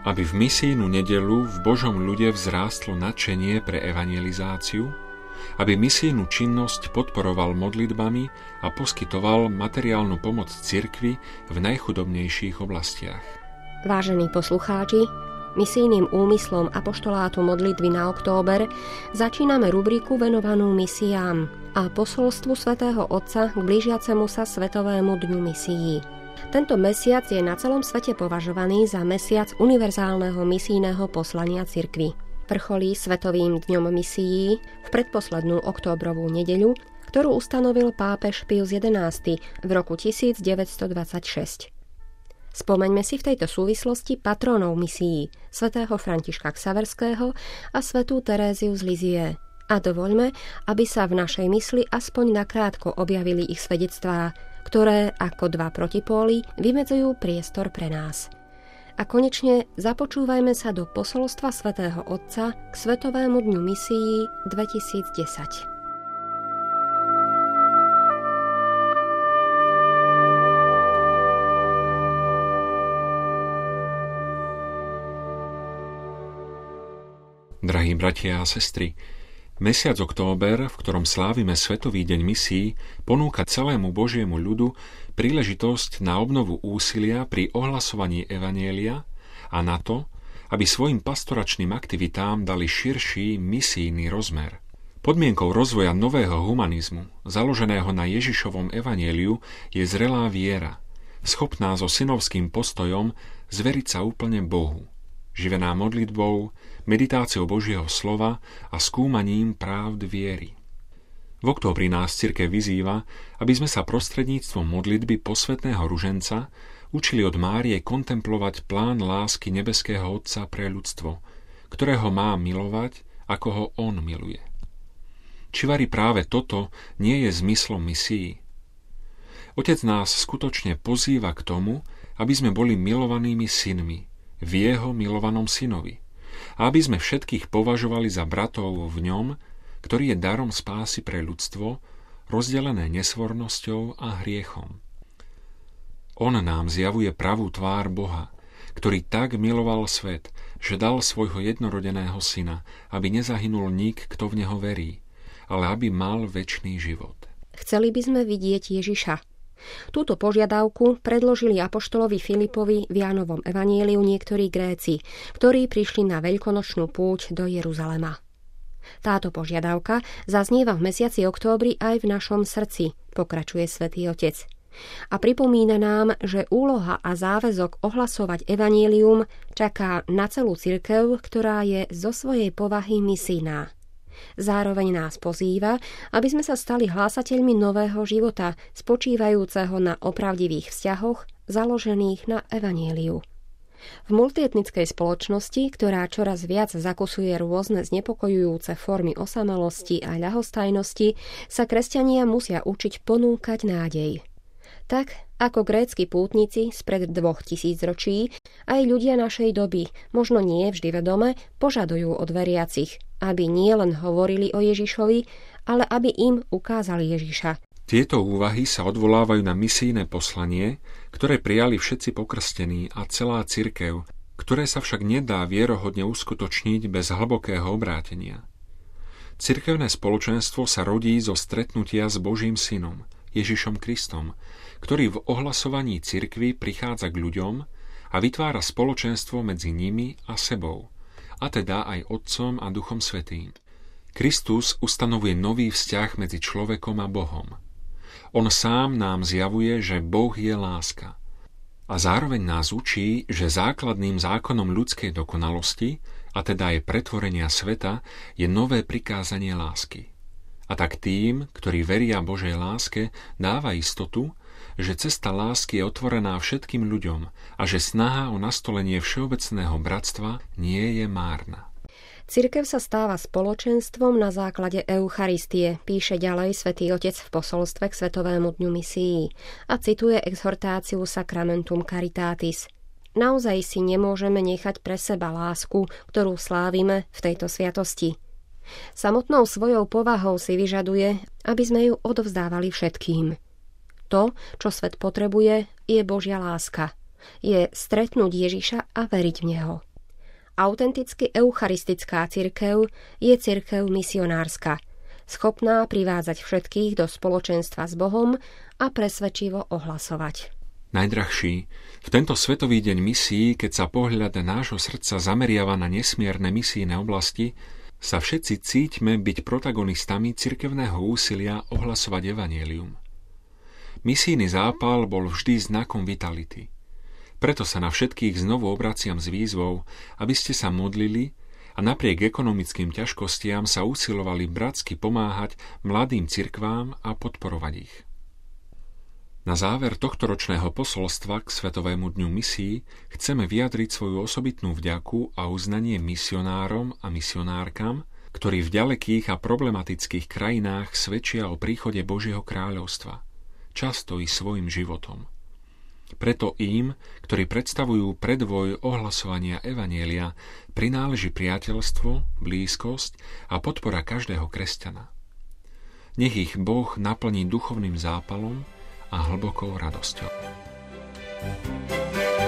aby v misijnú nedeľu v Božom ľude vzrástlo nadšenie pre evangelizáciu, aby misijnú činnosť podporoval modlitbami a poskytoval materiálnu pomoc cirkvi v najchudobnejších oblastiach. Vážení poslucháči, misijným úmyslom apoštolátu modlitby na október začíname rubriku venovanú misiám a posolstvu svätého Otca k blížiacemu sa Svetovému dňu misií. Tento mesiac je na celom svete považovaný za mesiac univerzálneho misijného poslania cirkvi. Vrcholí Svetovým dňom misií v predposlednú októbrovú nedeľu, ktorú ustanovil pápež Pius XI v roku 1926. Spomeňme si v tejto súvislosti patrónov misií, svätého Františka Xaverského a svätú Teréziu z Lizie. A dovoľme, aby sa v našej mysli aspoň nakrátko objavili ich svedectvá, ktoré ako dva protipóly vymedzujú priestor pre nás. A konečne započúvajme sa do posolstva svätého Otca k Svetovému dňu misií 2010. Drahí bratia a sestry, mesiac október, v ktorom slávime Svetový deň misií, ponúka celému Božiemu ľudu príležitosť na obnovu úsilia pri ohlasovaní evanjelia a na to, aby svojim pastoračným aktivitám dali širší misijný rozmer. Podmienkou rozvoja nového humanizmu, založeného na Ježišovom evanjeliu, je zrelá viera, schopná so synovským postojom zveriť sa úplne Bohu, živená modlitbou, meditáciou Božieho slova a skúmaním právd viery. V októbri nás cirkev vyzýva, aby sme sa prostredníctvom modlitby posvätného ruženca učili od Márie kontemplovať plán lásky nebeského Otca pre ľudstvo, ktorého má milovať, ako ho on miluje. Či vari práve toto nie je zmyslom misií? Otec nás skutočne pozýva k tomu, aby sme boli milovanými synmi v jeho milovanom synovi, a aby sme všetkých považovali za bratov v ňom, ktorý je darom spásy pre ľudstvo, rozdelené nesvornosťou a hriechom. On nám zjavuje pravú tvár Boha, ktorý tak miloval svet, že dal svojho jednorodeného syna, aby nezahynul nik, kto v neho verí, ale aby mal večný život. Chceli by sme vidieť Ježiša. Túto požiadavku predložili apoštolovi Filipovi v Jánovom evanjeliu niektorí Gréci, ktorí prišli na veľkonočnú púť do Jeruzalema. Táto požiadavka zaznieva v mesiaci októbri aj v našom srdci, pokračuje Svätý Otec. A pripomína nám, že úloha a záväzok ohlasovať evanjelium čaká na celú cirkev, ktorá je zo svojej povahy misijná. Zároveň nás pozýva, aby sme sa stali hlásateľmi nového života, spočívajúceho na opravdivých vzťahoch, založených na evanjeliu. V multietnickej spoločnosti, ktorá čoraz viac zakusuje rôzne znepokojujúce formy osamelosti a ľahostajnosti, sa kresťania musia učiť ponúkať nádej. Tak, ako grécki pútnici spred 2000 ročí, aj ľudia našej doby, možno nie vždy vedome, požadujú od veriacich, aby nielen hovorili o Ježišovi, ale aby im ukázali Ježiša. Tieto úvahy sa odvolávajú na misijné poslanie, ktoré prijali všetci pokrstení a celá cirkev, ktoré sa však nedá vierohodne uskutočniť bez hlbokého obrátenia. Cirkevné spoločenstvo sa rodí zo stretnutia s Božím synom, Ježišom Kristom, ktorý v ohlasovaní cirkvi prichádza k ľuďom a vytvára spoločenstvo medzi nimi a sebou, a teda aj Otcom a Duchom Svätým. Kristus ustanovuje nový vzťah medzi človekom a Bohom. On sám nám zjavuje, že Boh je láska. A zároveň nás učí, že základným zákonom ľudskej dokonalosti, a teda aj pretvorenia sveta, je nové prikázanie lásky. A tak tým, ktorí veria Božej láske, dáva istotu, že cesta lásky je otvorená všetkým ľuďom a že snaha o nastolenie všeobecného bratstva nie je márna. Cirkev sa stáva spoločenstvom na základe Eucharistie, píše ďalej Svätý Otec v posolstve k Svetovému dňu misií a cituje exhortáciu Sacramentum Caritatis. Naozaj si nemôžeme nechať pre seba lásku, ktorú slávime v tejto sviatosti. Samotnou svojou povahou si vyžaduje, aby sme ju odovzdávali všetkým. To, čo svet potrebuje, je Božia láska. Je stretnúť Ježiša a veriť v Neho. Autenticky eucharistická cirkev je cirkev misionárska, schopná privádzať všetkých do spoločenstva s Bohom a presvedčivo ohlasovať. Najdrahší, v tento svetový deň misií, keď sa pohľad nášho srdca zameriava na nesmierne misijné oblasti, sa všetci cíťme byť protagonistami cirkevného úsilia ohlasovať evanjelium. Misijný zápal bol vždy znakom vitality. Preto sa na všetkých znovu obraciam s výzvou, aby ste sa modlili a napriek ekonomickým ťažkostiam sa usilovali bratsky pomáhať mladým cirkvám a podporovať ich. Na záver tohtoročného posolstva k Svetovému dňu misií chceme vyjadriť svoju osobitnú vďaku a uznanie misionárom a misionárkam, ktorí v ďalekých a problematických krajinách svedčia o príchode Božieho kráľovstva, často i svojim životom. Preto im, ktorí predstavujú predvoj ohlasovania evanjelia, prináleží priateľstvo, blízkosť a podpora každého kresťana. Nech ich Boh naplní duchovným zápalom a hlbokou radosťou.